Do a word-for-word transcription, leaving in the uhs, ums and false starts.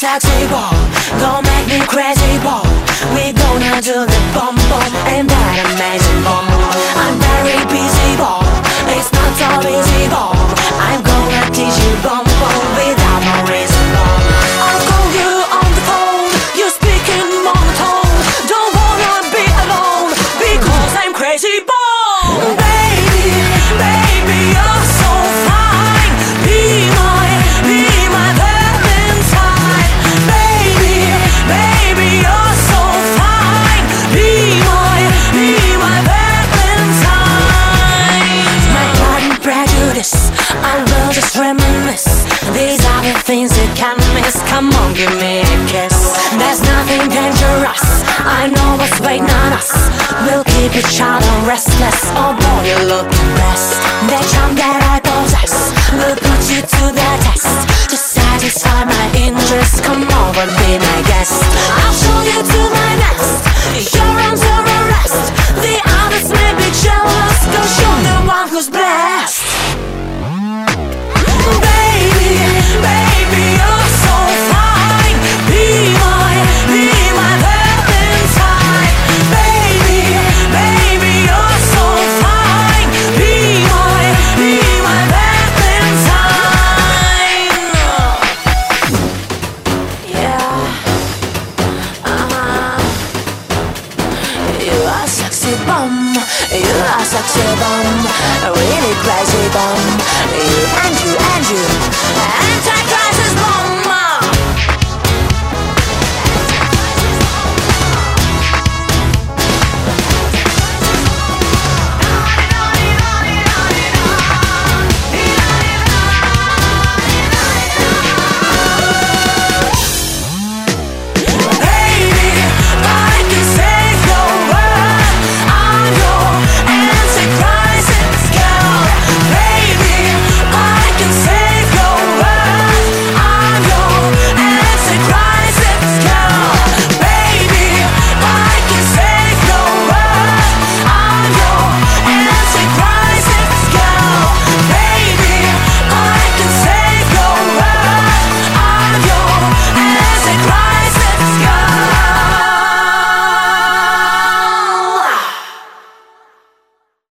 sexy ball, gon' make me crazy ball. We gonna do the bum bum and that amazing bum. I'm very busy ball, it's not so easy ball. I'm gonna teach you bum bum without no reason ball. I'll call you on the phone, you speak in monotone. Don't wanna be alone because I'm crazy ball. Baby, baby, you're so fine. Be my, be my Valentine. Baby, baby, you're so fine. Be my, be my Valentine. My Pride and Prejudice, I will just reminisce. These are the things you can't miss. Come on, give me a kiss. There's nothing dangerous, I know what's waiting on us. We'll keep each other restless. Oh boy, you look the best. The charm that I possess will put you to the test. To satisfy my interest, come over, be my guest. I'll show you to my nest. You're under arrest. The others may be jealous, cause you're the one who's blessed. Baby, baby, you're so fine. Be my, be my Valentine. Baby, baby, you're so fine. Be my, be my Valentine. Yeah, uh-huh. You are sexy bum, you are sexy bum, really crazy bum. You and you and you, anti